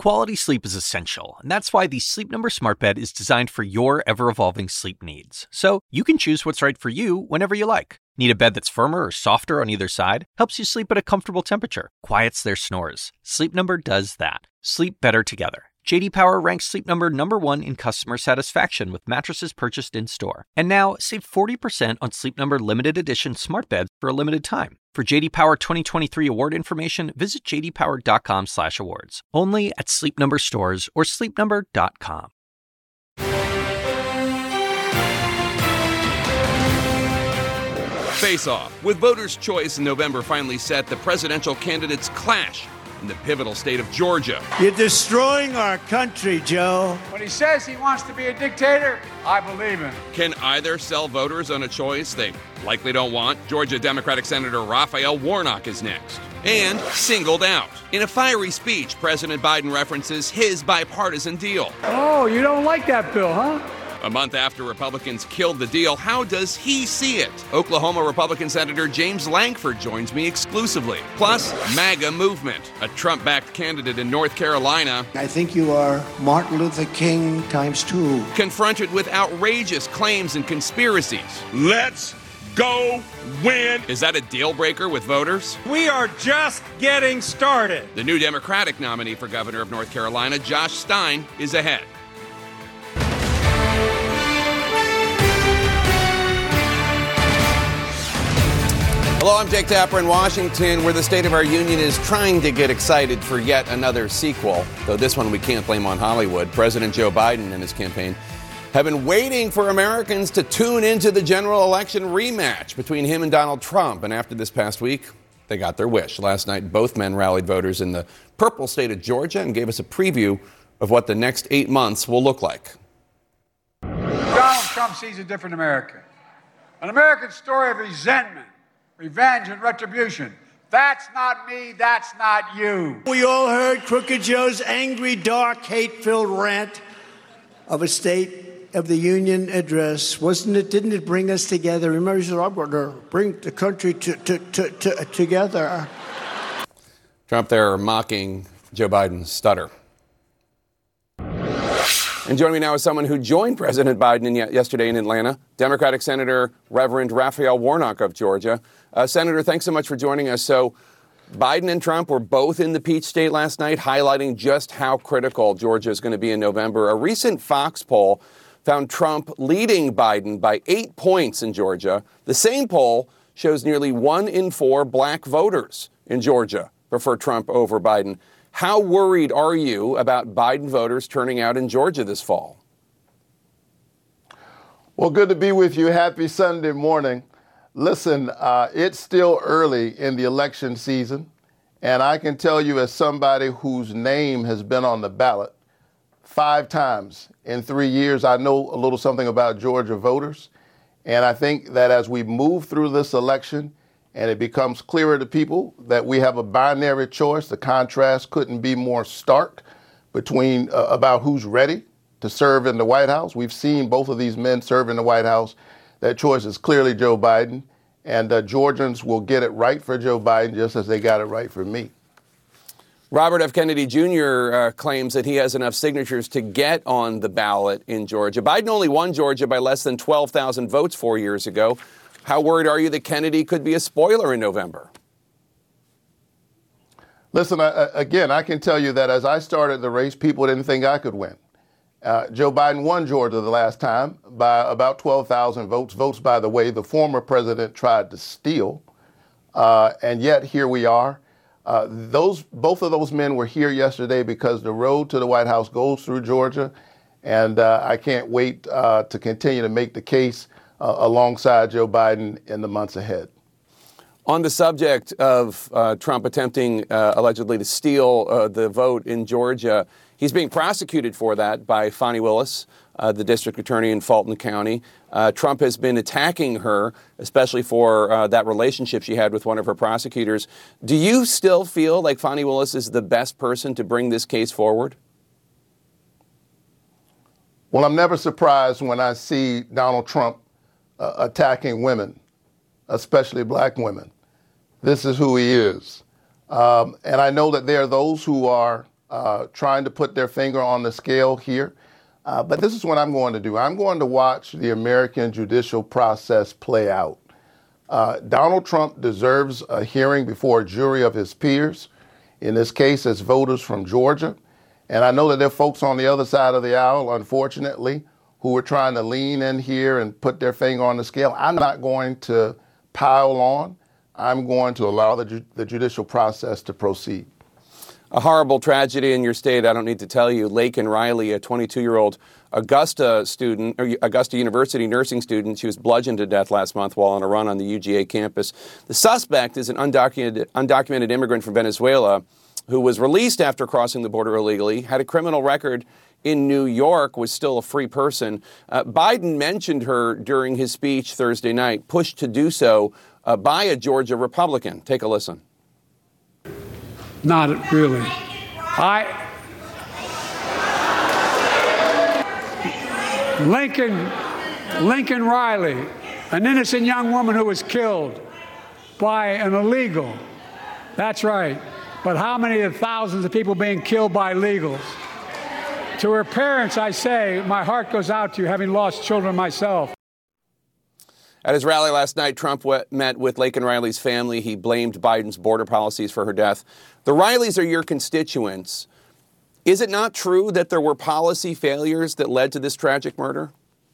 Quality sleep is essential, and that's why the Sleep Number Smart Bed is designed for your ever-evolving sleep needs. So you can choose what's right for you whenever you like. Need a bed that's firmer or softer on either side? Helps you sleep at a comfortable temperature. Quiets their snores. Sleep Number does that. Sleep better together. J.D. Power ranks Sleep Number #1 in customer satisfaction with mattresses purchased in-store. And now, save 40% on Sleep Number limited edition smart beds for a limited time. For J.D. Power 2023 award information, visit jdpower.com/awards. Only at Sleep Number stores or sleepnumber.com. Face Off. With voters' choice in November finally set, the presidential candidates clash in the pivotal state of Georgia. You're destroying our country, Joe. When he says he wants to be a dictator, I believe him. Can either sell voters on a choice they likely don't want? Georgia Democratic Senator Raphael Warnock is next. And singled out. In a fiery speech, President Biden references his bipartisan deal. Oh, you don't like that bill, huh? A month after Republicans killed the deal, how does he see it? Oklahoma Republican Senator James Lankford joins me exclusively. Plus, MAGA movement. A Trump-backed candidate in North Carolina. I think you are Martin Luther King ×2. Confronted with outrageous claims and conspiracies. Let's go win. Is that a deal breaker with voters? We are just getting started. The new Democratic nominee for governor of North Carolina, Josh Stein, is ahead. Hello, I'm Jake Tapper in Washington, where the State of Our Union is trying to get excited for yet another sequel, though this one we can't blame on Hollywood. President Joe Biden and his campaign have been waiting for Americans to tune into the general election rematch between him and Donald Trump, and after this past week, they got their wish. Last night, both men rallied voters in the purple state of Georgia and gave us a preview of what the next 8 months will look like. Donald Trump sees a different America. An American story of resentment, revenge, and retribution. That's not me, that's not you. We all heard Crooked Joe's angry, dark, hate-filled rant of a State of the Union address. Didn't it bring us together? Remember, he said, I'm going to bring the country together. Trump there mocking Joe Biden's stutter. And joining me now is someone who joined President Biden yesterday in Atlanta, Democratic Senator Reverend Raphael Warnock of Georgia. Senator, thanks so much for joining us. So Biden and Trump were both in the Peach State last night, highlighting just how critical Georgia is going to be in November. A recent Fox poll found Trump leading Biden by 8 points in Georgia. The same poll shows nearly 1 in 4 black voters in Georgia prefer Trump over Biden. How worried are you about Biden voters turning out in Georgia this fall? Well, good to be with you. Happy Sunday morning. Listen, it's still early in the election season, and I can tell you as somebody whose name has been on the ballot 5 times in 3 years, I know a little something about Georgia voters. And I think that as we move through this election, and it becomes clearer to people that we have a binary choice. The contrast couldn't be more stark between about who's ready to serve in the White House. We've seen both of these men serve in the White House. That choice is clearly Joe Biden. And Georgians will get it right for Joe Biden just as they got it right for me. Robert F. Kennedy Jr. Claims that he has enough signatures to get on the ballot in Georgia. Biden only won Georgia by less than 12,000 votes 4 years ago. How worried are you that Kennedy could be a spoiler in November? Listen, again, I can tell you that as I started the race, people didn't think I could win. Joe Biden won Georgia the last time by about 12,000 votes. Votes, by the way, the former president tried to steal. And yet here we are. Both of those men were here yesterday because the road to the White House goes through Georgia. And I can't wait to continue to make the case alongside Joe Biden in the months ahead. On the subject of Trump attempting allegedly to steal the vote in Georgia, he's being prosecuted for that by Fani Willis, the district attorney in Fulton County. Trump has been attacking her, especially for that relationship she had with one of her prosecutors. Do you still feel like Fani Willis is the best person to bring this case forward? Well, I'm never surprised when I see Donald Trump attacking women, especially black women. This is who he is. And I know that there are those who are trying to put their finger on the scale here. But this is what I'm going to do. I'm going to watch the American judicial process play out. Donald Trump deserves a hearing before a jury of his peers. In this case, it's voters from Georgia. And I know that there are folks on the other side of the aisle, unfortunately, who are trying to lean in here and put their finger on the scale. I'm not going to pile on. I'm going to allow the judicial process to proceed. A horrible tragedy in your state, I don't need to tell you. Laken Riley, a 22-year-old Augusta student, or Augusta University nursing student, she was bludgeoned to death last month while on a run on the UGA campus. The suspect is an undocumented immigrant from Venezuela who was released after crossing the border illegally, had a criminal record in New York, was still a free person. Biden mentioned her during his speech Thursday night, pushed to do so by a Georgia Republican. Take a listen. Not really. Lincoln Riley, an innocent young woman who was killed by an illegal. That's right. But how many of the thousands of people being killed by illegals? To her parents, I say, my heart goes out to you, having lost children myself. At his rally last night, Trump met with Laken Riley's family. He blamed Biden's border policies for her death. The Rileys are your constituents. Is it not true that there were policy failures that led to this tragic murder?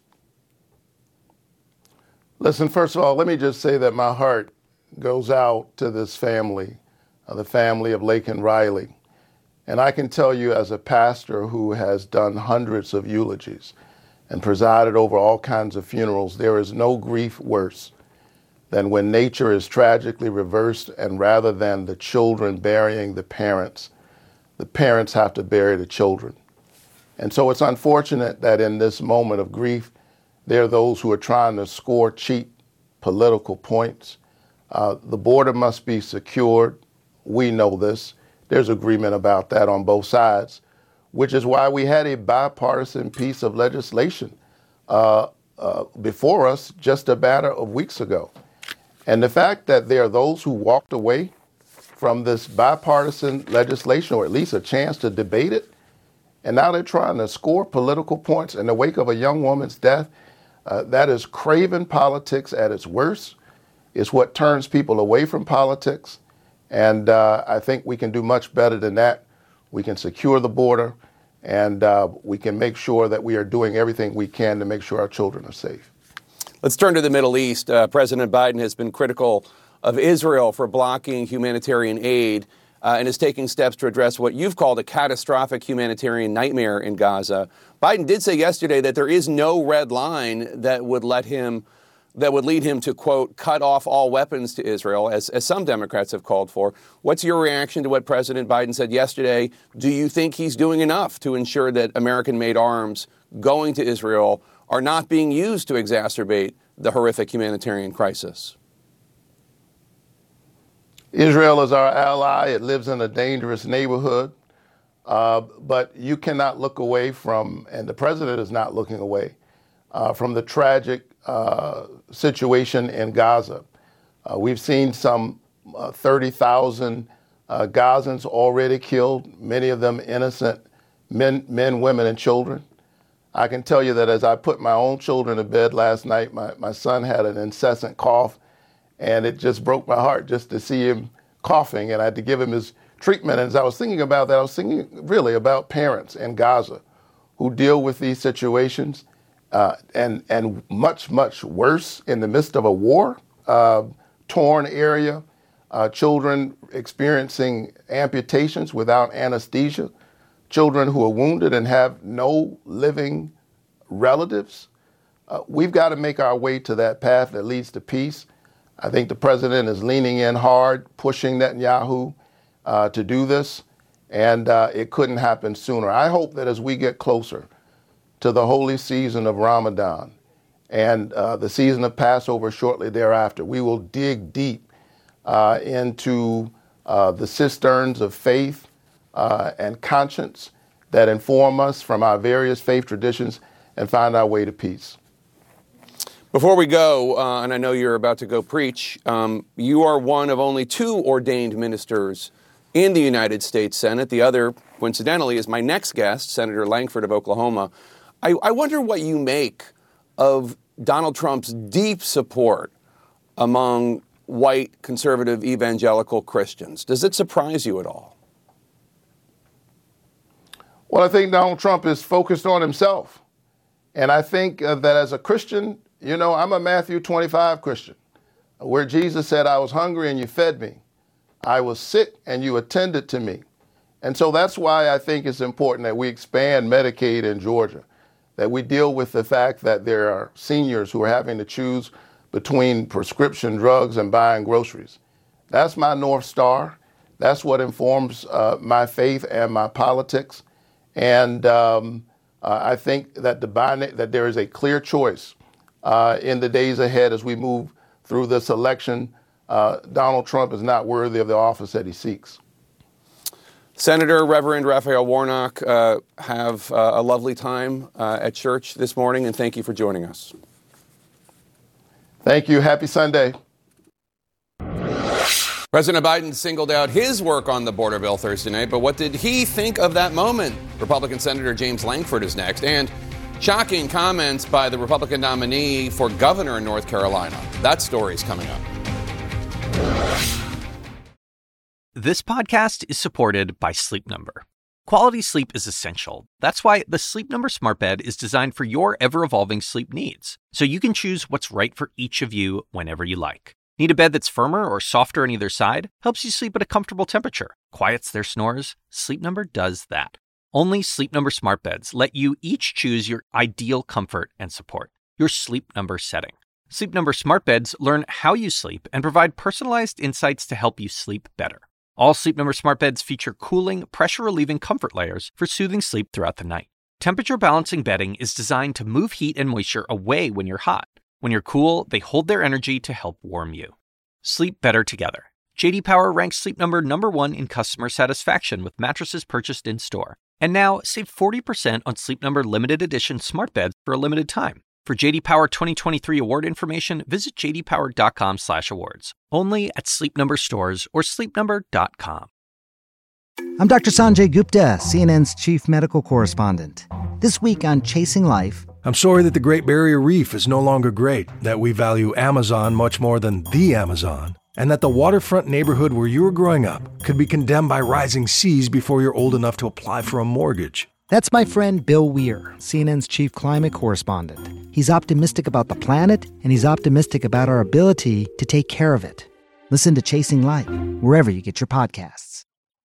Listen, first of all, let me just say that my heart goes out to this family, the family of Laken Riley. And I can tell you, as a pastor who has done hundreds of eulogies and presided over all kinds of funerals, there is no grief worse than when nature is tragically reversed, and rather than the children burying the parents have to bury the children. And so it's unfortunate that in this moment of grief, there are those who are trying to score cheap political points. The border must be secured. We know this. There's agreement about that on both sides, which is why we had a bipartisan piece of legislation before us just a matter of weeks ago. And the fact that there are those who walked away from this bipartisan legislation, or at least a chance to debate it, and now they're trying to score political points in the wake of a young woman's death, that is craven politics at its worst. It's what turns people away from politics. And I think we can do much better than that. We can secure the border, and we can make sure that we are doing everything we can to make sure our children are safe. Let's turn to the Middle East. President Biden has been critical of Israel for blocking humanitarian aid and is taking steps to address what you've called a catastrophic humanitarian nightmare in Gaza. Biden did say yesterday that there is no red line that would lead him to, quote, cut off all weapons to Israel, as some Democrats have called for. What's your reaction to what President Biden said yesterday? Do you think he's doing enough to ensure that American-made arms going to Israel are not being used to exacerbate the horrific humanitarian crisis? Israel is our ally. It lives in a dangerous neighborhood. But you cannot look away from, and the president is not looking away, from the tragic situation in Gaza. We've seen some 30,000 Gazans already killed, many of them innocent men, women, and children. I can tell you that as I put my own children to bed last night, my son had an incessant cough, and it just broke my heart just to see him coughing, and I had to give him his treatment. And as I was thinking about that, I was thinking really about parents in Gaza who deal with these situations, and much, much worse in the midst of a war, torn area, children experiencing amputations without anesthesia, children who are wounded and have no living relatives. We've got to make our way to that path that leads to peace. I think the president is leaning in hard, pushing Netanyahu to do this, and it couldn't happen sooner. I hope that as we get closer to the holy season of Ramadan and the season of Passover shortly thereafter, we will dig deep into the cisterns of faith and conscience that inform us from our various faith traditions and find our way to peace. Before we go, and I know you're about to go preach, you are one of only 2 ordained ministers in the United States Senate. The other, coincidentally, is my next guest, Senator Lankford of Oklahoma. I wonder what you make of Donald Trump's deep support among white, conservative, evangelical Christians. Does it surprise you at all? Well, I think Donald Trump is focused on himself. And I think that as a Christian, I'm a Matthew 25 Christian, where Jesus said, I was hungry and you fed me. I was sick and you attended to me. And so that's why I think it's important that we expand Medicaid in Georgia, that we deal with the fact that there are seniors who are having to choose between prescription drugs and buying groceries. That's my North Star. That's what informs my faith and my politics. And I think that that there is a clear choice in the days ahead as we move through this election. Donald Trump is not worthy of the office that he seeks. Senator Reverend Raphael Warnock, have a lovely time at church this morning, and thank you for joining us. Thank you. Happy Sunday. President Biden singled out his work on the border bill Thursday night, but what did he think of that moment? Republican Senator James Lankford is next, and shocking comments by the Republican nominee for governor in North Carolina. That story is coming up. This podcast is supported by Sleep Number. Quality sleep is essential. That's why the Sleep Number Smart Bed is designed for your ever-evolving sleep needs, so you can choose what's right for each of you whenever you like. Need a bed that's firmer or softer on either side? Helps you sleep at a comfortable temperature. Quiets their snores? Sleep Number does that. Only Sleep Number Smart Beds let you each choose your ideal comfort and support, your Sleep Number setting. Sleep Number Smart Beds learn how you sleep and provide personalized insights to help you sleep better. All Sleep Number Smart Beds feature cooling, pressure-relieving comfort layers for soothing sleep throughout the night. Temperature-balancing bedding is designed to move heat and moisture away when you're hot. When you're cool, they hold their energy to help warm you. Sleep better together. J.D. Power ranks Sleep Number #1 in customer satisfaction with mattresses purchased in-store. And now, save 40% on Sleep Number limited edition smart beds for a limited time. For J.D. Power 2023 award information, visit jdpower.com/awards. Only at Sleep Number stores or sleepnumber.com. I'm Dr. Sanjay Gupta, CNN's chief medical correspondent. This week on Chasing Life, I'm sorry that the Great Barrier Reef is no longer great, that we value Amazon much more than the Amazon, and that the waterfront neighborhood where you were growing up could be condemned by rising seas before you're old enough to apply for a mortgage. That's my friend Bill Weir, CNN's chief climate correspondent. He's optimistic about the planet, and he's optimistic about our ability to take care of it. Listen to Chasing Life, wherever you get your podcasts.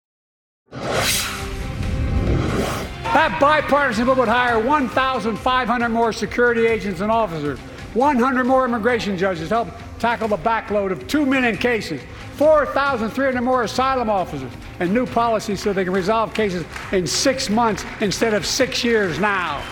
That bipartisan bill would hire 1,500 more security agents and officers, 100 more immigration judges to help tackle the backload of 2 million cases, 4,300 more asylum officers, and new policies so they can resolve cases in 6 months instead of 6 years now.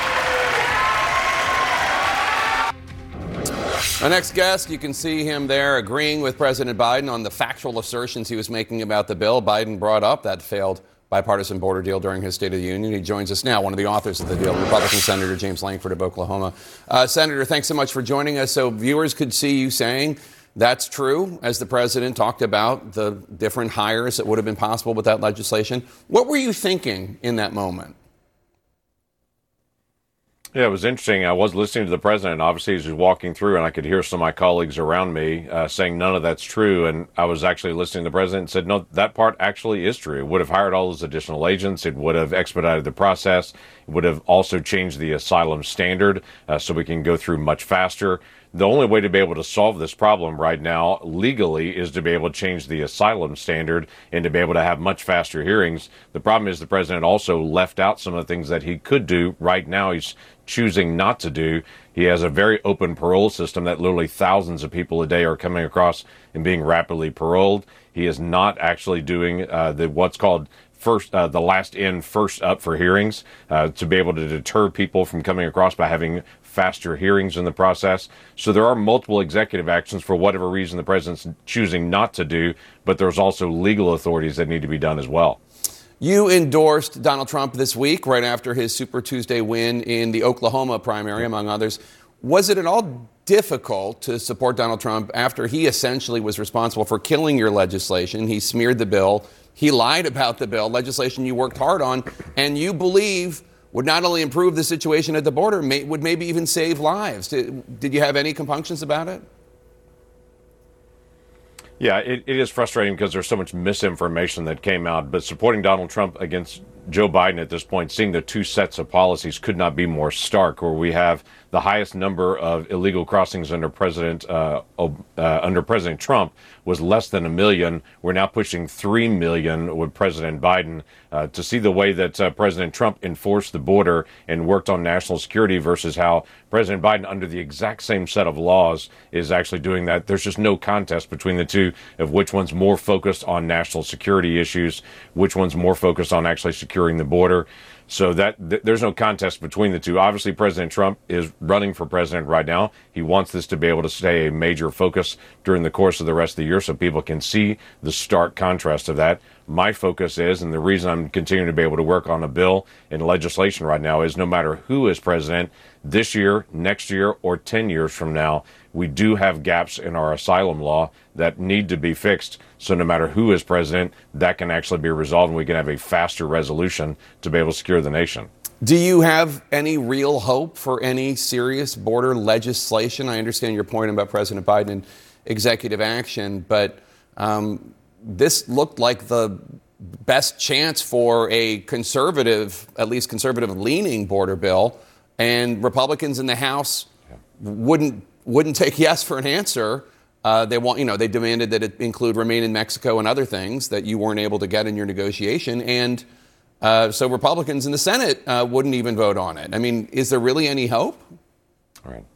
Our next guest, you can see him there agreeing with President Biden on the factual assertions he was making about the bill. Biden brought up that failed bipartisan border deal during his State of the Union. He joins us now, one of the authors of the deal, Republican Senator James Lankford of Oklahoma. Senator, thanks so much for joining us. So viewers could see you saying that's true, as the president talked about the different hires that would have been possible with that legislation. What were you thinking in that moment? Yeah, it was interesting. I was listening to the president. Obviously, as he was walking through, and I could hear some of my colleagues around me saying none of that's true. And I was actually listening to the president and said, no, that part actually is true. It would have hired all those additional agents. It would have expedited the process. It would have also changed the asylum standard so we can go through much faster. The only way to be able to solve this problem right now legally is to be able to change the asylum standard and to be able to have much faster hearings. The problem is the president also left out some of the things that he could do. Right now, he's choosing not to do. He has a very open parole system that literally thousands of people a day are coming across and being rapidly paroled. He is not actually doing what's called the last in, first up for hearings to be able to deter people from coming across by having faster hearings in the process. So there are multiple executive actions for whatever reason the president's choosing not to do, but there's also legal authorities that need to be done as well. You endorsed Donald Trump this week, right after his Super Tuesday win in the Oklahoma primary, among others. Was it at all difficult to support Donald Trump after he essentially was responsible for killing your legislation? He smeared the bill. he lied about the bill, legislation you worked hard on, and you believe would not only improve the situation at the border, would maybe even save lives. Did you have any compunctions about it? Yeah, it is frustrating because there's so much misinformation that came out. But supporting Donald Trump against Joe Biden at this point, seeing the two sets of policies could not be more stark, where we have the highest number of illegal crossings under President Trump was less than 1 million. We're now pushing 3 million with President Biden. To see the way that President Trump enforced the border and worked on national security versus how President Biden, under the exact same set of laws, is actually doing that. There's just no contest between the two of which one's more focused on national security issues, which one's more focused on actually securing the border. So there's no contest between the two. Obviously, President Trump is running for president right now. He wants this to be able to stay a major focus during the course of the rest of the year so people can see the stark contrast of that. My focus is, and the reason I'm continuing to be able to work on a bill and legislation right now is no matter who is president this year, next year, or 10 years from now, we do have gaps in our asylum law that need to be fixed. So no matter who is president, that can actually be resolved and we can have a faster resolution to be able to secure the nation. Do you have any real hope for any serious border legislation? I understand your point about President Biden and executive action, but this looked like the best chance for a conservative, at least conservative-leaning border bill, and Republicans in the House wouldn't take yes for an answer. They demanded that it include remain in Mexico and other things that you weren't able to get in your negotiation, and so Republicans in the Senate wouldn't even vote on it. I mean, is there really any hope? All right.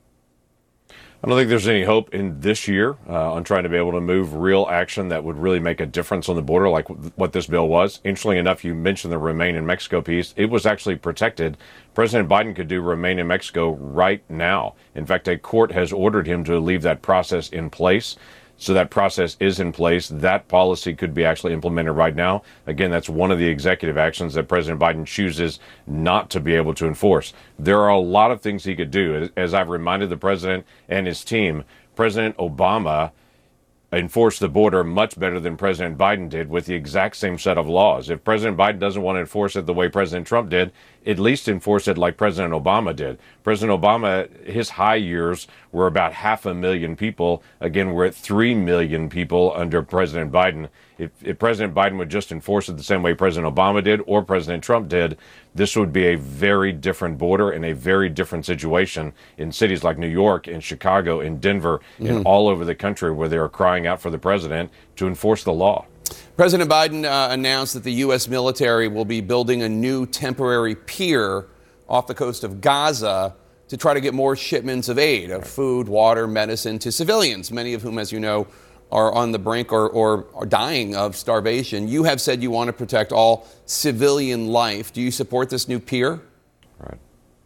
I don't think there's any hope in this year on trying to be able to move real action that would really make a difference on the border like what this bill was. Interestingly enough, you mentioned the Remain in Mexico piece. It was actually protected. President Biden could do Remain in Mexico right now. In fact, a court has ordered him to leave that process in place. So that process is in place. That policy could be actually implemented right now. Again, that's one of the executive actions that President Biden chooses not to be able to enforce. There are a lot of things he could do. As I've reminded the president and his team, President Obama enforced the border much better than President Biden did with the exact same set of laws. If President Biden doesn't want to enforce it the way President Trump did, at least enforce it like President Obama did. President Obama, his high years were about 500,000 people. Again, we're at 3 million people under President Biden. If President Biden would just enforce it the same way President Obama did or President Trump did, this would be a very different border and a very different situation in cities like New York and Chicago and Denver and all over the country where they are crying out for the president to enforce the law. President Biden announced that the U.S. military will be building a new temporary pier off the coast of Gaza to try to get more shipments of aid, of food, water, medicine to civilians, many of whom, as you know, are on the brink or are dying of starvation. You have said you want to protect all civilian life. Do you support this new pier? Right.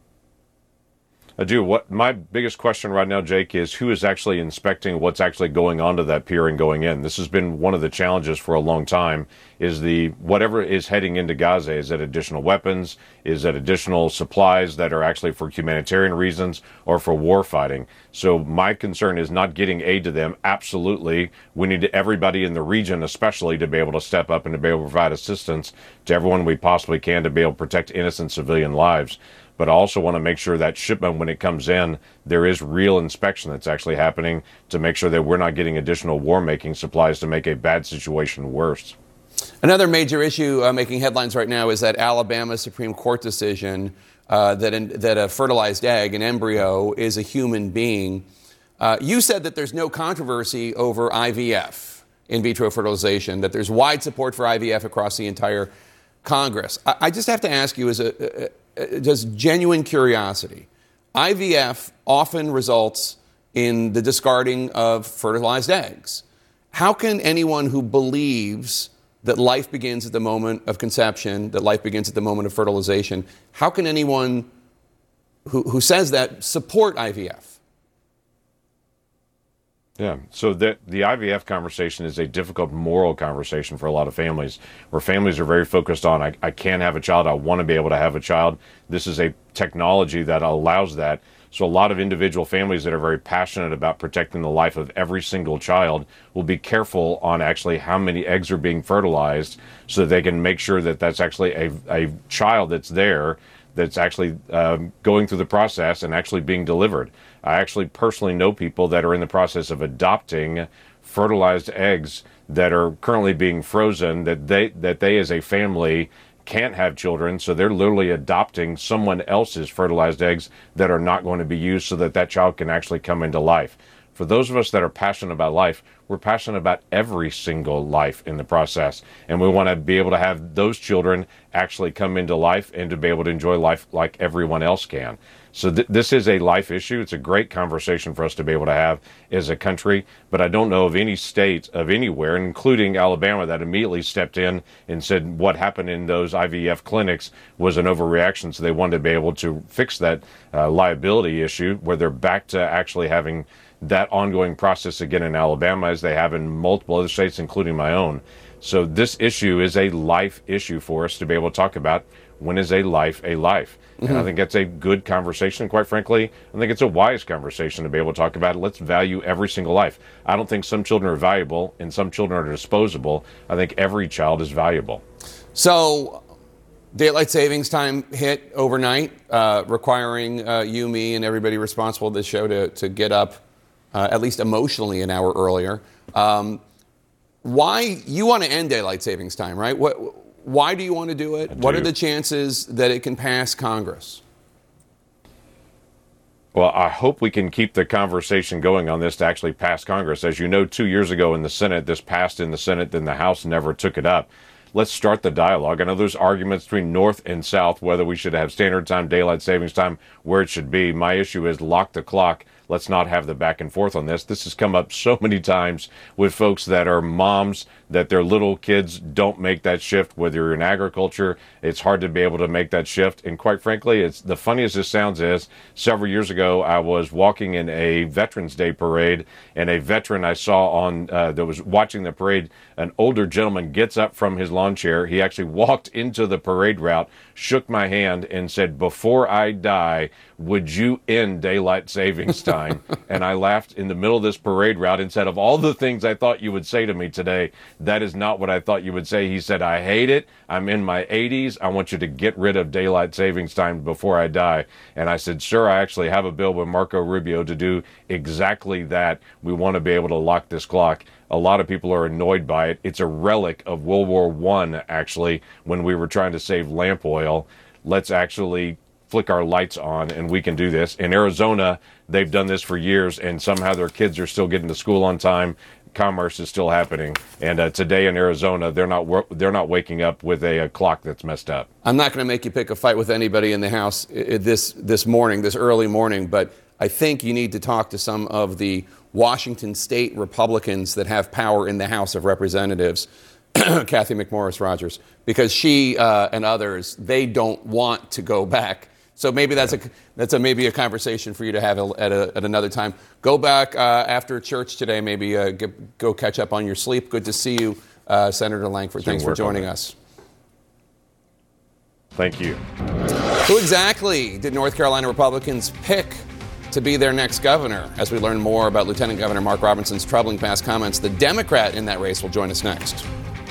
I do. What my biggest question right now, Jake, is who is actually inspecting what's actually going onto that pier and going in? This has been one of the challenges for a long time, is whatever is heading into Gaza, is it additional weapons? Is it additional supplies that are actually for humanitarian reasons or for war fighting? So my concern is not getting aid to them. Absolutely. We need everybody in the region especially to be able to step up and to be able to provide assistance to everyone we possibly can to be able to protect innocent civilian lives. But I also want to make sure that shipment, when it comes in, there is real inspection that's actually happening to make sure that we're not getting additional war-making supplies to make a bad situation worse. Another major issue making headlines right now is that Alabama Supreme Court decision that a fertilized egg, an embryo, is a human being. You said that there's no controversy over IVF, in vitro fertilization, that there's wide support for IVF across the entire Congress. I just have to ask you, just genuine curiosity, IVF often results in the discarding of fertilized eggs. How can anyone who believes that life begins at the moment of conception, that life begins at the moment of fertilization, how can anyone who says that support IVF? Yeah, so the IVF conversation is a difficult moral conversation for a lot of families, where families are very focused on, I can't have a child, I want to be able to have a child. This is a technology that allows that. So a lot of individual families that are very passionate about protecting the life of every single child will be careful on actually how many eggs are being fertilized so that they can make sure that that's actually a child that's there, that's actually going through the process and actually being delivered. I actually personally know people that are in the process of adopting fertilized eggs that are currently being frozen, that they as a family can't have children, so they're literally adopting someone else's fertilized eggs that are not going to be used so that that child can actually come into life. For those of us that are passionate about life, we're passionate about every single life in the process. And we want to be able to have those children actually come into life and to be able to enjoy life like everyone else can. So this is a life issue. It's a great conversation for us to be able to have as a country. But I don't know of any state of anywhere, including Alabama, that immediately stepped in and said what happened in those IVF clinics was an overreaction. So they wanted to be able to fix that liability issue where they're back to actually having that ongoing process again in Alabama as they have in multiple other states, including my own. So this issue is a life issue for us to be able to talk about. When is a life a life? And I think that's a good conversation. Quite frankly, I think it's a wise conversation to be able to talk about it. Let's value every single life. I don't think some children are valuable and some children are disposable. I think every child is valuable. So daylight savings time hit overnight, requiring you, me, and everybody responsible for this show to get up at least emotionally an hour earlier. Why you want to end daylight savings time, right? Why do you want to do it? What are the chances that it can pass Congress? Well, I hope we can keep the conversation going on this to actually pass Congress. As you know, 2 years ago in the Senate, this passed in the Senate, then the House never took it up. Let's start the dialogue. I know there's arguments between North and South, whether we should have standard time, daylight savings time, where it should be. My issue is lock the clock. Let's not have the back and forth on this. This has come up so many times with folks that are moms, that their little kids don't make that shift. Whether you're in agriculture, it's hard to be able to make that shift. And quite frankly, it's the funniest this sounds is, several years ago, I was walking in a Veterans Day parade, and a veteran I saw on that was watching the parade, an older gentleman gets up from his lawn chair. He actually walked into the parade route, shook my hand, and said, "Before I die, would you end daylight savings time?" And I laughed in the middle of this parade route and said, "Of all the things I thought you would say to me today, that is not what I thought you would say." He said, "I hate it. I'm in my 80s. I want you to get rid of daylight savings time before I die." And I said, "Sir, I actually have a bill with Marco Rubio to do exactly that. We want to be able to lock this clock." A lot of people are annoyed by it. It's a relic of World War I, actually, when we were trying to save lamp oil. Let's actually flick our lights on, and we can do this. In Arizona, they've done this for years, and somehow their kids are still getting to school on time. Commerce is still happening. And today in Arizona, they're not waking up with a clock that's messed up. I'm not going to make you pick a fight with anybody in the House this morning, this early morning, but I think you need to talk to some of the Washington state Republicans that have power in the House of Representatives, Cathy McMorris Rodgers, because she and others, they don't want to go back. So maybe that's maybe a conversation for you to have at another time. Go back after church today. Maybe go catch up on your sleep. Good to see you, Senator Lankford. Thanks for joining us. Thank you. Who exactly did North Carolina Republicans pick to be their next governor? As we learn more about Lieutenant Governor Mark Robinson's troubling past comments, the Democrat in that race will join us next.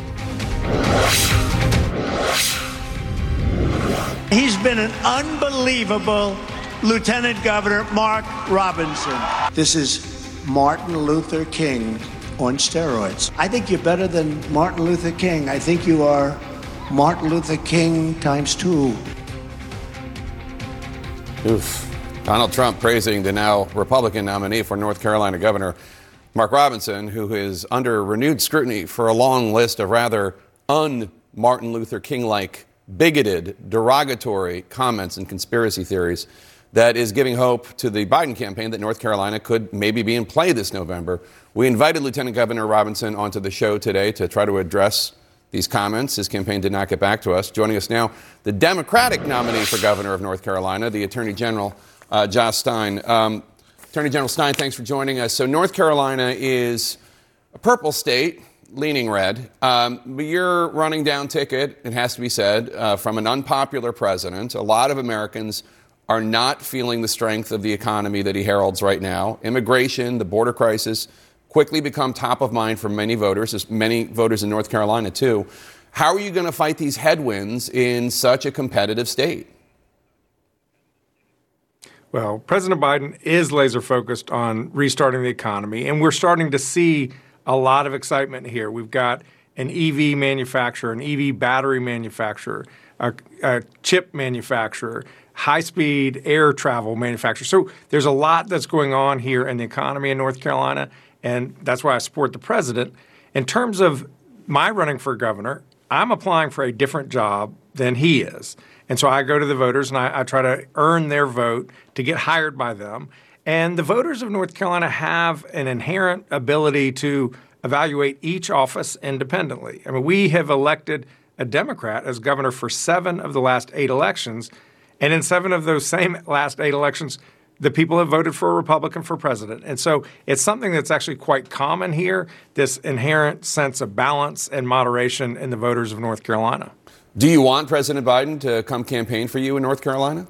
He's been an unbelievable Lieutenant Governor, Mark Robinson. This is Martin Luther King on steroids. I think you're better than Martin Luther King. I think you are Martin Luther King times 2. Oof. Donald Trump praising the now Republican nominee for North Carolina Governor, Mark Robinson, who is under renewed scrutiny for a long list of rather un-Martin Luther King-like bigoted, derogatory comments and conspiracy theories that is giving hope to the Biden campaign that North Carolina could maybe be in play this November. We invited Lieutenant Governor Robinson onto the show today to try to address these comments. His campaign did not get back to us. Joining us now, the Democratic nominee for governor of North Carolina, the Attorney General, Josh Stein. Attorney General Stein, thanks for joining us. So North Carolina is a purple state, leaning red, but you're running down ticket, it has to be said, from an unpopular president. A lot of Americans are not feeling the strength of the economy that he heralds right now. Immigration, the border crisis, quickly become top of mind for many voters, as many voters in North Carolina too. How are you going to fight these headwinds in such a competitive state? Well, President Biden is laser focused on restarting the economy, and we're starting to see a lot of excitement here. We've got an EV manufacturer, an EV battery manufacturer, a chip manufacturer, high-speed air travel manufacturer. So there's a lot that's going on here in the economy in North Carolina, and that's why I support the president. In terms of my running for governor, I'm applying for a different job than he is. And so I go to the voters and I try to earn their vote to get hired by them. And the voters of North Carolina have an inherent ability to evaluate each office independently. I mean, we have elected a Democrat as governor for 7 of the last 8 elections. And in 7 of those same last 8 elections, the people have voted for a Republican for president. And so it's something that's actually quite common here, this inherent sense of balance and moderation in the voters of North Carolina. Do you want President Biden to come campaign for you in North Carolina?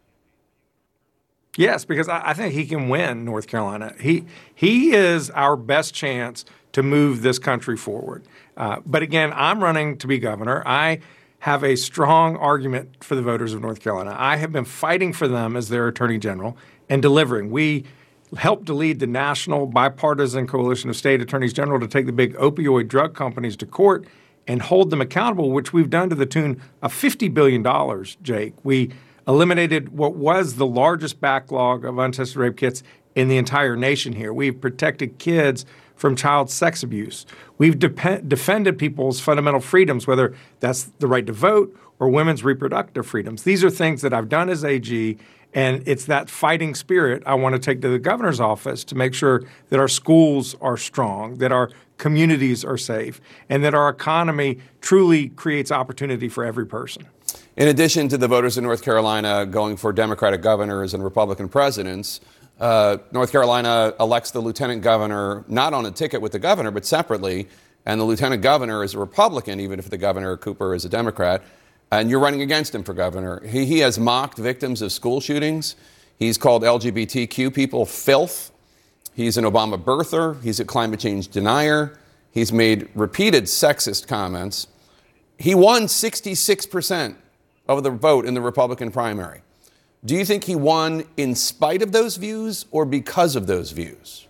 Yes, because I think he can win North Carolina. He is our best chance to move this country forward. But again, I'm running to be governor. I have a strong argument for the voters of North Carolina. I have been fighting for them as their attorney general and delivering. We helped to lead the national bipartisan coalition of state attorneys general to take the big opioid drug companies to court and hold them accountable, which we've done to the tune of $50 billion, Jake. We eliminated what was the largest backlog of untested rape kits in the entire nation here. We've protected kids from child sex abuse. We've defended people's fundamental freedoms, whether that's the right to vote or women's reproductive freedoms. These are things that I've done as AG, and it's that fighting spirit I want to take to the governor's office to make sure that our schools are strong, that our communities are safe, and that our economy truly creates opportunity for every person. In addition to the voters in North Carolina going for Democratic governors and Republican presidents, North Carolina elects the lieutenant governor not on a ticket with the governor, but separately. And the lieutenant governor is a Republican, even if the governor, Cooper, is a Democrat. And you're running against him for governor. He has mocked victims of school shootings. He's called LGBTQ people filth. He's an Obama birther. He's a climate change denier. He's made repeated sexist comments. He won 66% of the vote in the Republican primary. Do you think he won in spite of those views or because of those views?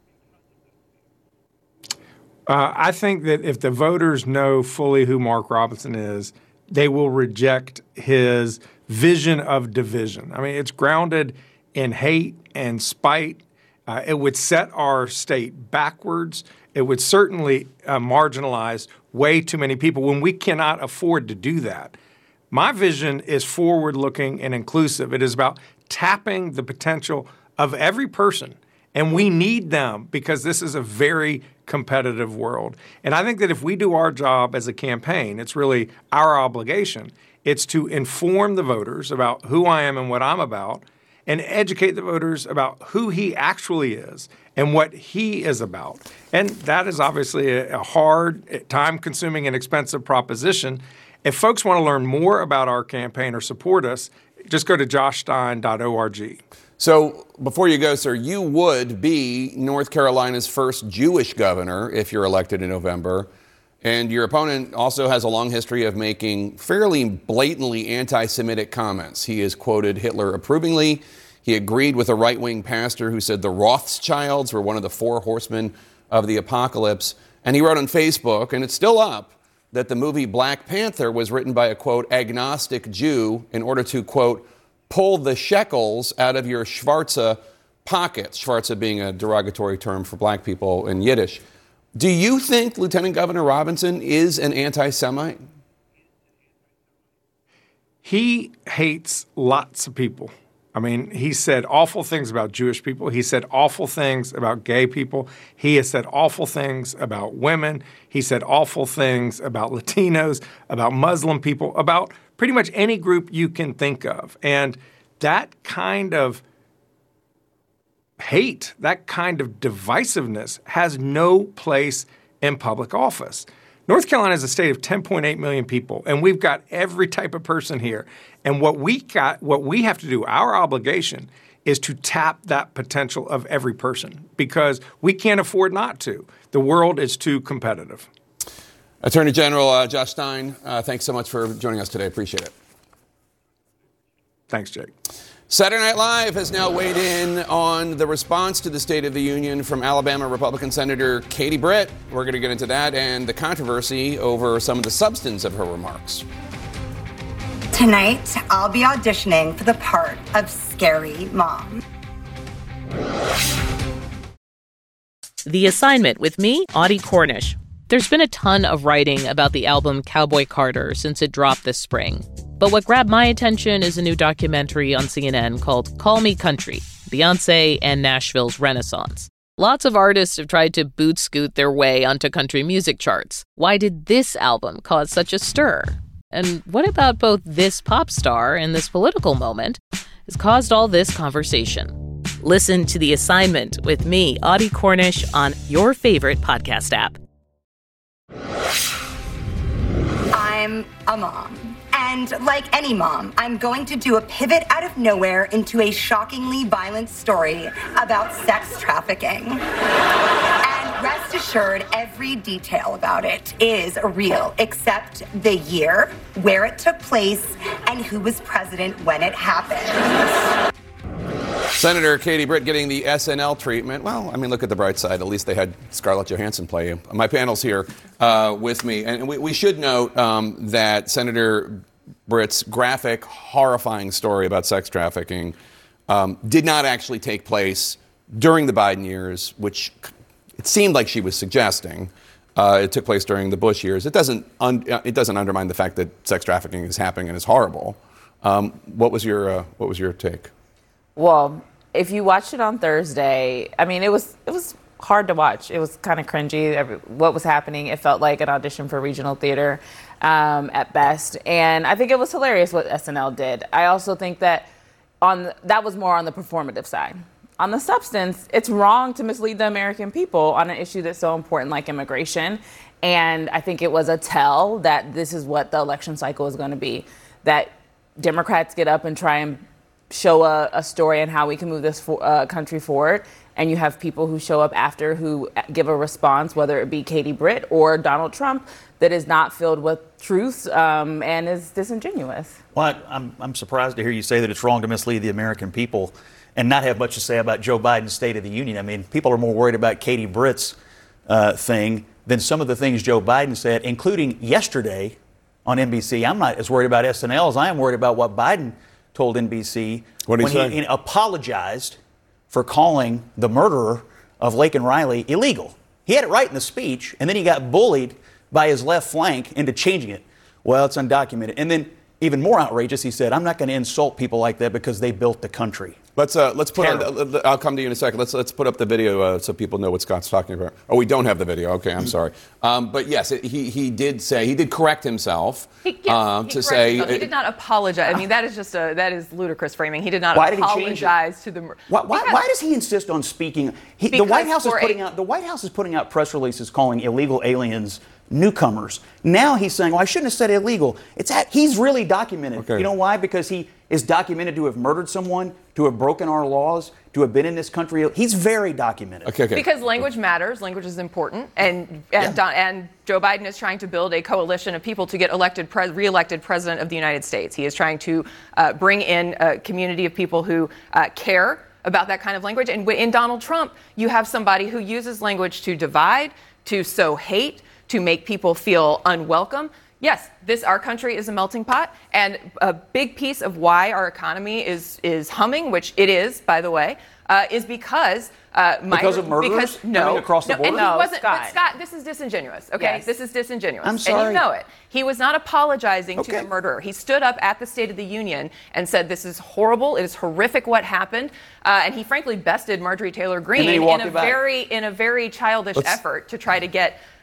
I think that if the voters know fully who Mark Robinson is, they will reject his vision of division. I mean, it's grounded in hate and spite. It would set our state backwards. It would certainly marginalize way too many people when we cannot afford to do that. My vision is forward-looking and inclusive. It is about tapping the potential of every person, and we need them because this is a very competitive world. And I think that if we do our job as a campaign, it's really our obligation. It's to inform the voters about who I am and what I'm about, and educate the voters about who he actually is and what he is about. And that is obviously a hard, time-consuming, and expensive proposition. If folks want to learn more about our campaign or support us, just go to joshstein.org. So before you go, sir, you would be North Carolina's first Jewish governor if you're elected in November. And your opponent also has a long history of making fairly blatantly anti-Semitic comments. He has quoted Hitler approvingly. He agreed with a right-wing pastor who said the Rothschilds were one of the 4 horsemen of the apocalypse. And he wrote on Facebook, and it's still up, that the movie Black Panther was written by a, quote, agnostic Jew in order to, quote, pull the shekels out of your Schwarze pockets, Schwarze being a derogatory term for black people in Yiddish. Do you think Lieutenant Governor Robinson is an anti-Semite? He hates lots of people. I mean, he said awful things about Jewish people. He said awful things about gay people. He has said awful things about women. He said awful things about Latinos, about Muslim people, about pretty much any group you can think of. And that kind of hate, that kind of divisiveness has no place in public office. North Carolina is a state of 10.8 million people, and we've got every type of person here. And what we have to do, our obligation, is to tap that potential of every person because we can't afford not to. The world is too competitive. Attorney General Josh Stein, thanks so much for joining us today. Appreciate it. Thanks, Jake. Saturday Night Live has now weighed in on the response to the State of the Union from Alabama Republican Senator Katie Britt. We're going to get into that and the controversy over some of the substance of her remarks. Tonight, I'll be auditioning for the part of Scary Mom. The Assignment with me, Audie Cornish. There's been a ton of writing about the album Cowboy Carter since it dropped this spring. But what grabbed my attention is a new documentary on CNN called Call Me Country, Beyoncé and Nashville's Renaissance. Lots of artists have tried to boot-scoot their way onto country music charts. Why did this album cause such a stir? And what about both this pop star and this political moment has caused all this conversation? Listen to The Assignment with me, Audie Cornish, on your favorite podcast app. I'm a mom. And like any mom, I'm going to do a pivot out of nowhere into a shockingly violent story about sex trafficking. And rest assured, every detail about it is real, except the year, where it took place, and who was president when it happened. Senator Katie Britt getting the SNL treatment. Well, I mean, look at the bright side. At least they had Scarlett Johansson play you. My panel's here with me. And we should note that Senator Britt's graphic, horrifying story about sex trafficking did not actually take place during the Biden years, which it seemed like she was suggesting. It took place during the Bush years. It doesn't undermine the fact that sex trafficking is happening and is horrible. What was your take? Well, if you watched it on Thursday, I mean, it was hard to watch. It was kind of cringy. What was happening, it felt like an audition for regional theater at best. And I think it was hilarious what SNL did. I also think that that was more on the performative side. On the substance, it's wrong to mislead the American people on an issue that's so important like immigration. And I think it was a tell that this is what the election cycle is going to be, that Democrats get up and try and show a story on how we can move this country forward, and you have people who show up after who give a response, whether it be Katie Britt or Donald Trump, that is not filled with truth and is disingenuous. Well, I'm surprised to hear you say that it's wrong to mislead the American people and not have much to say about Joe Biden's State of the Union. I mean, people are more worried about Katie Britt's thing than some of the things Joe Biden said, including yesterday on NBC. I'm not as worried about SNL as I am worried about what Biden told NBC when he apologized for calling the murderer of Laken Riley illegal. He had it right in the speech, and then he got bullied by his left flank into changing it. Well, it's undocumented. And then, even more outrageous, he said, I'm not going to insult people like that because they built the country. Let's put on, I'll come to you in a second. Let's put up the video so people know what Scott's talking about. Oh, we don't have the video. Okay, I'm sorry. But yes, he did correct himself he did not apologize. I mean, that is ludicrous framing. He did not apologize to the. Why does he insist on speaking? The White House is putting out press releases calling illegal aliens newcomers. Now he's saying, well, I shouldn't have said illegal. He's really documented. Okay. You know why? Because he is documented to have murdered someone, to have broken our laws, to have been in this country. He's very documented. Okay. Because language matters. Language is important. And Joe Biden is trying to build a coalition of people to get re-elected president of the United States. He is trying to bring in a community of people who care about that kind of language. And in Donald Trump, you have somebody who uses language to divide, to sow hate, to make people feel unwelcome. Yes, our country is a melting pot, and a big piece of why our economy is humming, which it is, by the way, is because because of murderers coming across the border. And he wasn't. But Scott, this is disingenuous. Okay, yes. This is disingenuous. I'm sorry. And you know it. He was not apologizing to the murderer. He stood up at the State of the Union and said, "This is horrible. It is horrific what happened." And he frankly bested Marjorie Taylor Greene in a very childish effort to try to get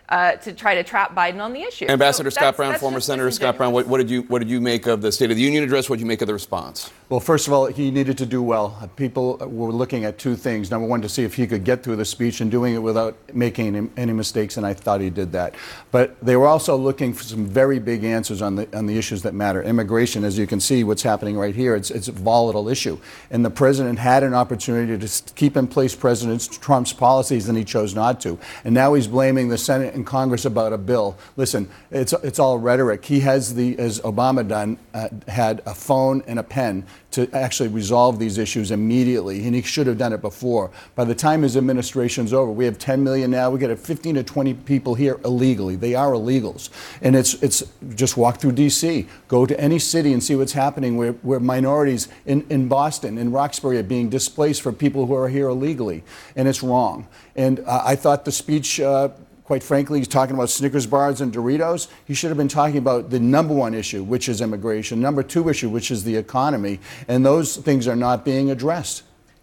to try to trap Biden on the issue. Ambassador So Scott Brown, that's former just Senator Scott Brown, what did you make of the State of the Union address? What did you make of the response? Well, first of all, he needed to do well. People were looking at two things. Number one, to see if he could get through the speech and doing it without making any mistakes, and I thought he did that. But they were also looking for some very big answers on the issues that matter. Immigration, as you can see, what's happening right here, it's a volatile issue. And the president had an opportunity to keep in place President Trump's policies, and he chose not to. And now he's blaming the Senate and Congress about a bill. Listen, it's all rhetoric. He has, as Obama done, had a phone and a pen to actually resolve these issues immediately, and he should have done it before. By the time his administration's over, we have 10 million now. We got 15 to 20 people here illegally. They are illegals, and it's just walk through D.C., go to any city and see what's happening where minorities in Boston, in Roxbury, are being displaced for people who are here illegally, and it's wrong. And I thought the speech. Quite frankly, he's talking about Snickers bars and Doritos. He should have been talking about the number one issue, which is immigration, number two issue, which is the economy, and those things are not being addressed.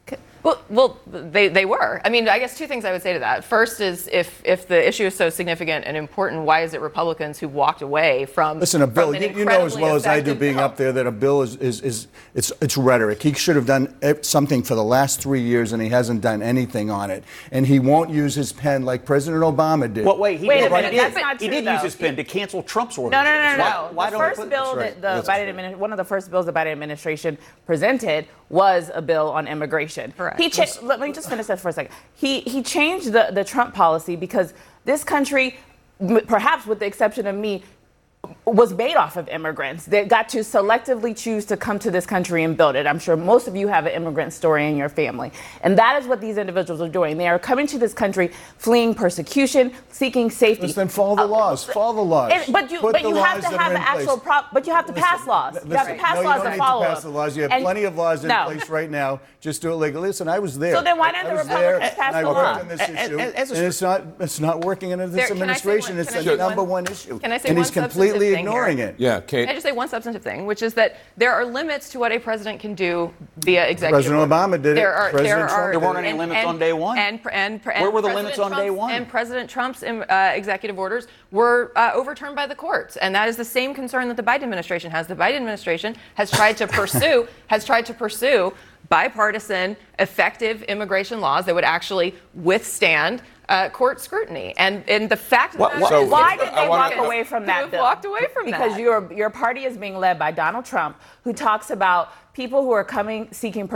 Well, they were. I mean, I guess two things I would say to that. First is if the issue is so significant and important, why is it Republicans who walked away from? Listen, a bill. You know as well as I do, being up there, that a bill it's rhetoric. He should have done something for the last 3 years, and he hasn't done anything on it. And he won't use his pen like President Obama did. Well, wait a minute. That's not true, He did though. use his pen to cancel Trump's order. No. Why The don't first we put- bill That's that right. one of the first bills the Biden administration presented was a bill on immigration. Correct. Let me just finish that for a second. He changed the Trump policy because this country, perhaps with the exception of me, was made off of immigrants. They got to selectively choose to come to this country and build it. I'm sure most of you have an immigrant story in your family. And that is what these individuals are doing. They are coming to this country, fleeing persecution, seeking safety. Then follow the laws. Follow the laws. But you have to have an actual but you have to pass laws. You have to pass laws to follow pass the laws. You have plenty of laws in place right now. Just do it legally. Listen, I was there. So then why don't the Republicans pass the law? I worked on this issue, and it's not working under this administration. It's the number one issue. Can I say and one he's completely thing ignoring here? it. Yeah, Kate. Can I just say one substantive thing, which is that there are limits to what a president can do via executive President order. Obama did it. There weren't any limits on day one. Where were the limits on day one? And President Trump's executive orders were overturned by the courts, and that is the same concern that the Biden administration has. The Biden administration has tried to pursue bipartisan, effective immigration laws that would actually withstand court scrutiny. And the fact that why did they walk away from that bill? Walked away from because that. Your party is being led by Donald Trump, who talks about people who are coming seeking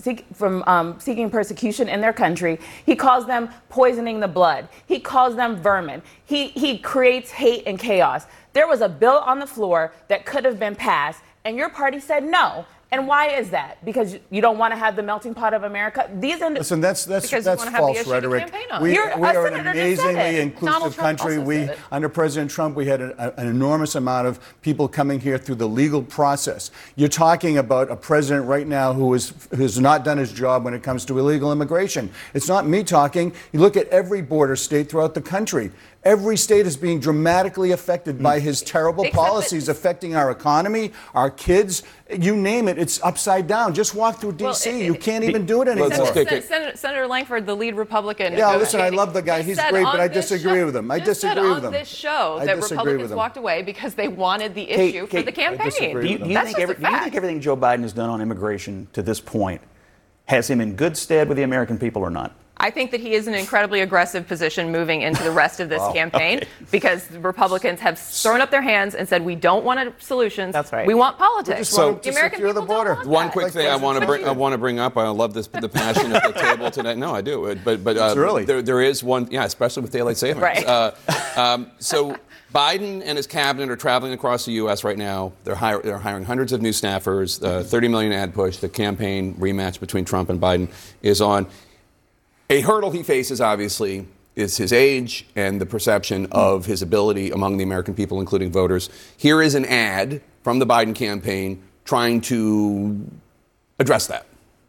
persecution in their country. He calls them poisoning the blood. He calls them vermin. He creates hate and chaos. There was a bill on the floor that could have been passed, and your party said no. And why is that? Because you don't want to have the melting pot of America? Listen, that's false rhetoric. We are an amazingly inclusive country. Under President Trump, we had an enormous amount of people coming here through the legal process. You're talking about a president right now who has not done his job when it comes to illegal immigration. It's not me talking. You look at every border state throughout the country. Every state is being dramatically affected by his terrible policies affecting our economy, our kids, you name it. It's upside down. Just walk through D.C. You can't even do it anymore. Senator Langford, the lead Republican. Yeah, listen, I love the guy. He's great, but I disagree with him. I disagree with him. On this show that Republicans walked away because they wanted the issue for the campaign. Do you think everything Joe Biden has done on immigration to this point has him in good stead with the American people or not? I think that he is in an incredibly aggressive position moving into the rest of this campaign because Republicans have thrown up their hands and said we don't want solutions. That's right. We want politics. So the American people the border. Don't want One that. quick thing I want to bring up. I love the passion at the table tonight. No, I do. But there is one. Yeah, especially with daylight savings. Right. So Biden and his cabinet are traveling across the U.S. right now. They're hiring hundreds of new staffers. $30 million ad push. The campaign rematch between Trump and Biden is on. A hurdle he faces, obviously, is his age and the perception of his ability among the American people, including voters. Here is an ad from the Biden campaign trying to address that.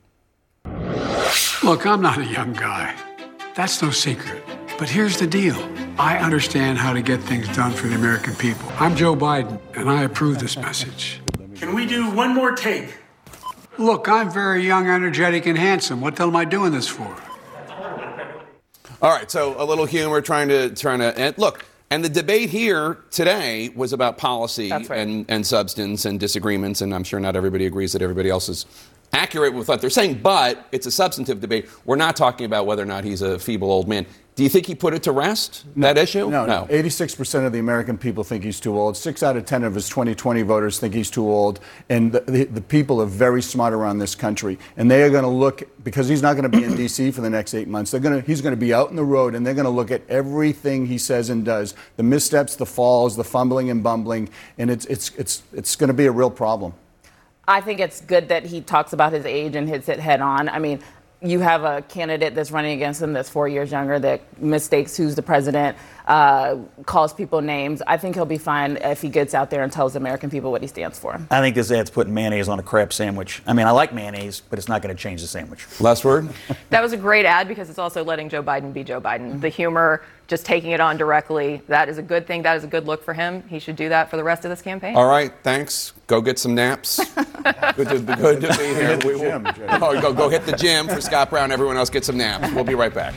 Look, I'm not a young guy. That's no secret. But here's the deal. I understand how to get things done for the American people. I'm Joe Biden, and I approve this message. Can we do one more take? Look, I'm very young, energetic, and handsome. What the hell am I doing this for? All right, so a little humor, trying to and look. And the debate here today was about policy That's right. and substance and disagreements, and I'm sure not everybody agrees that everybody else is accurate with what they're saying, but it's a substantive debate. We're not talking about whether or not he's a feeble old man. Do you think he put it to rest, that issue? No. 86% of the American people think he's too old. 6 out of 10 of his 2020 voters think he's too old. And the people are very smart around this country. And they are going to look, because he's not going to be in D.C. for the next 8 months, he's going to be out in the road, and they're going to look at everything he says and does, the missteps, the falls, the fumbling and bumbling, and it's going to be a real problem. I think it's good that he talks about his age and hits it head on. I mean, you have a candidate that's running against him that's 4 years younger that mistakes who's the president, calls people names. I think he'll be fine if he gets out there and tells the American people what he stands for. I think this ad's putting mayonnaise on a crab sandwich. I mean, I like mayonnaise, but it's not going to change the sandwich. Last word? That was a great ad because it's also letting Joe Biden be Joe Biden. The humor, just taking it on directly, that is a good thing. That is a good look for him. He should do that for the rest of this campaign. All right, thanks. Go get some naps. Good to be here. Go hit the gym for Scott Brown. Everyone else get some naps. We'll be right back.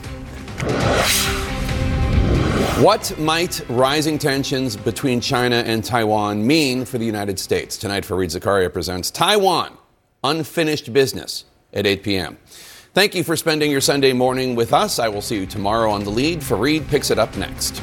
What might rising tensions between China and Taiwan mean for the United States? Tonight, Fareed Zakaria presents Taiwan, Unfinished Business at 8 p.m. Thank you for spending your Sunday morning with us. I will see you tomorrow on The Lead. Fareed picks it up next.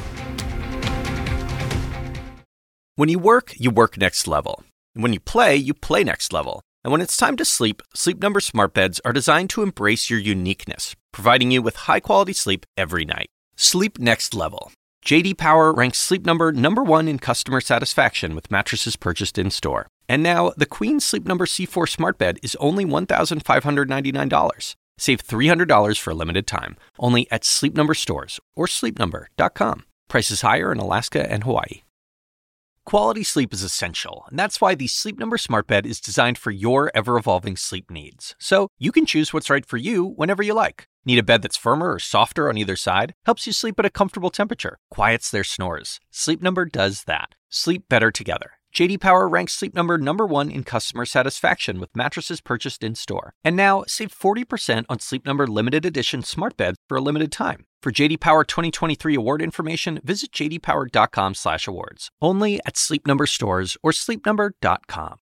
When you work next level. When you play next level. And when it's time to sleep, Sleep Number smart beds are designed to embrace your uniqueness, providing you with high-quality sleep every night. Sleep next level. J.D. Power ranks Sleep Number #1 in customer satisfaction with mattresses purchased in-store. And now, the Queen Sleep Number C4 smart bed is only $1,599. Save $300 for a limited time, only at Sleep Number stores or sleepnumber.com. Prices higher in Alaska and Hawaii. Quality sleep is essential, and that's why the Sleep Number smart bed is designed for your ever-evolving sleep needs. So you can choose what's right for you whenever you like. Need a bed that's firmer or softer on either side? Helps you sleep at a comfortable temperature. Quiets their snores. Sleep Number does that. Sleep better together. J.D. Power ranks Sleep Number #1 in customer satisfaction with mattresses purchased in-store. And now, save 40% on Sleep Number limited edition smart beds for a limited time. For J.D. Power 2023 award information, visit jdpower.com/awards. Only at Sleep Number stores or sleepnumber.com.